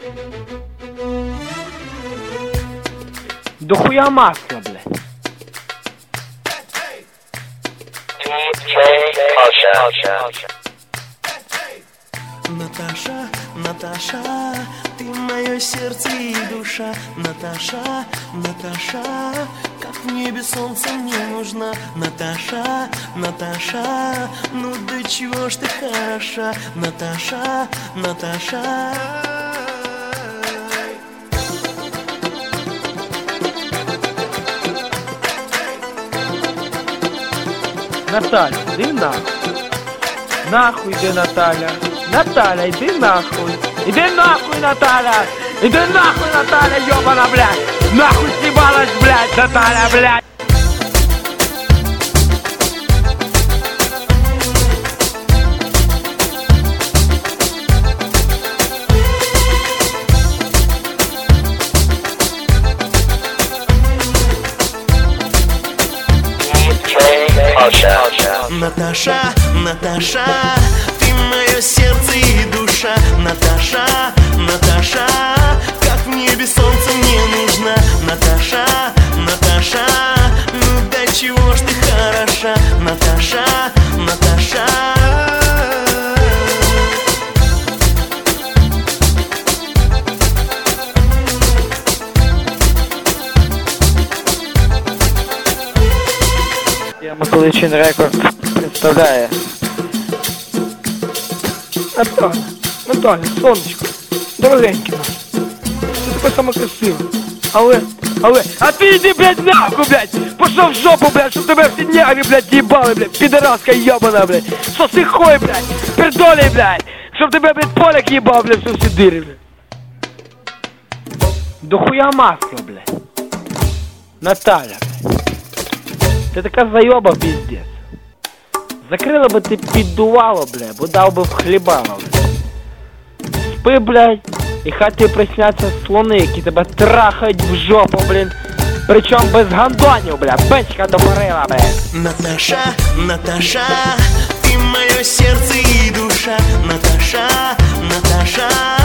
Дохуя масла, блядь. Наташа, Наташа, ты мое сердце и душа. Наташа, Наташа, как в небе солнце мне нужна. Наташа, Наташа, ну до чего ж ты хороша. Наташа, Наташа. Наталя, иди нахуй. Нахуй иди, Наталя. Наталя, иди нахуй. Иди нахуй, Наталя. Иди нахуй, Наталя, ёбана, блядь. Нахуй съебалась, блядь, Наталя, блядь. Наташа, Наташа, ты мое сердце и душа. Наташа, Наташа, как в небе солнце мне нужна. Наташа, Наташа, ну до чего ж ты хороша. Наташа, Наташа. Миколичин Рекорд представляє Наталя, сонечко, дорогеньке наш. Ти така сама красива. Але, а ти йди, блядь, нахуй, блядь! Пошов в жопу, блядь, щоб тебе всі нягрі, блядь, їбали, блядь, підараска йобана, блядь! Соси хуй, блядь! Пердолей, блядь! Щоб тебе, блядь, поляк їбав, блядь, що всі дири, блядь! Дохуя масла, блядь! Наталя, блядь! Ти така зайоба, пиздец. Закрила би ти піддувало, блядь, бо дав би вхлібало, блядь. Спи, блядь, і хай тобі присняться слони, які тебе трахають в жопу, блін. Причому без гандонів, блядь, бичка допарила, блядь. Наташа, Наташа, ты мое сердце и душа. Наташа, Наташа.